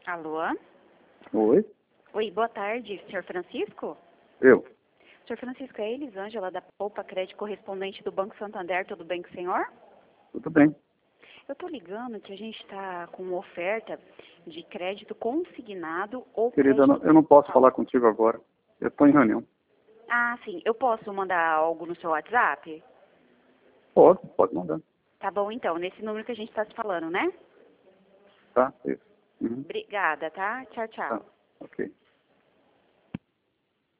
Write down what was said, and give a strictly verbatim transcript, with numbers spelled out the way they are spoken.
Alô? Oi? Oi, boa tarde, senhor Francisco? Eu? Senhor Francisco, é Elisângela da Poupa Crédito, correspondente do Banco Santander, tudo bem com o senhor? Tudo bem. Eu tô ligando que a gente está com uma oferta de crédito consignado ou Querida, eu não, crédito eu não posso total. falar contigo agora. Eu estou em reunião. Ah, sim, eu posso mandar algo no seu WhatsApp? Pode, pode mandar. Tá bom, então, nesse número que a gente está se falando, né? Tá? Isso. Uhum. Obrigada, tá? Tchau, Tá. tchau. Ok.